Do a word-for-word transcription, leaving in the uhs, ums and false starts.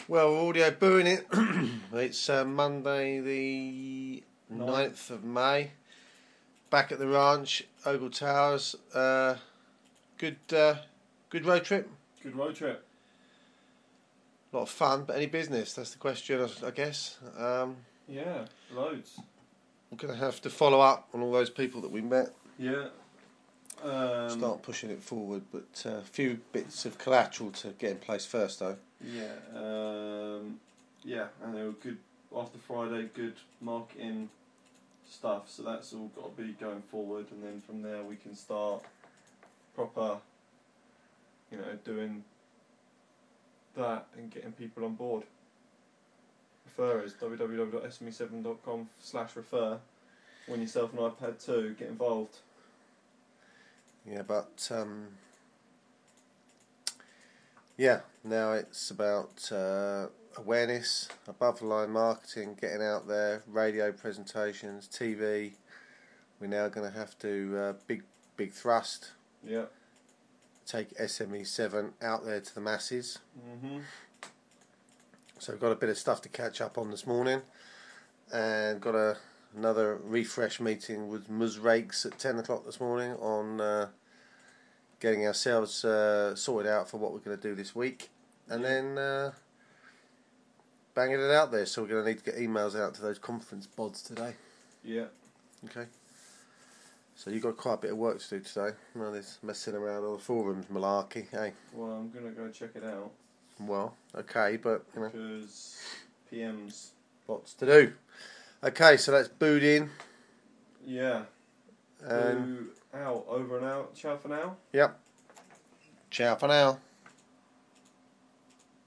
Well, we're audio booing it. It's uh, Monday the ninth of May. Back at the ranch, Ogle Towers. Uh, good uh, good road trip. Good road trip. A lot of fun, but any business? That's the question, I I guess. Um, Yeah, loads. we're going to have to follow up on all those people that we met. Yeah. Um, Start pushing it forward, but a uh, few bits of collateral to get in place first, though. Yeah. Um, yeah, and they were good after Friday. Good marketing stuff. So that's all got to be going forward, and then from there we can start proper. You know, doing that and getting people on board. Refer is w w w dot s m e seven dot com slash refer. Win yourself an iPad too. Get involved. Yeah, but um, yeah, now it's about uh, awareness, above the line marketing, getting out there, radio presentations, T V. We're now going to have to uh, big big thrust. Yeah. Take S M E seven out there to the masses. Mhm. So we've got a bit of stuff to catch up on this morning, and got a another refresh meeting with Muz Rakes at ten o'clock this morning on uh, getting ourselves uh, sorted out for what we're going to do this week, and Yeah. then uh, banging it out there. So we're going to need to get emails out to those conference bods today. Yeah. Okay. So you've got quite a bit of work to do today. Well, this messing around on the forums malarkey, hey? Well, I'm gonna go check it out. Well, okay, but you know, Because P Ms. lots to do. Okay, so that's booed in. Yeah. And Boo out. Over and out. Ciao for now. yep. Ciao for now.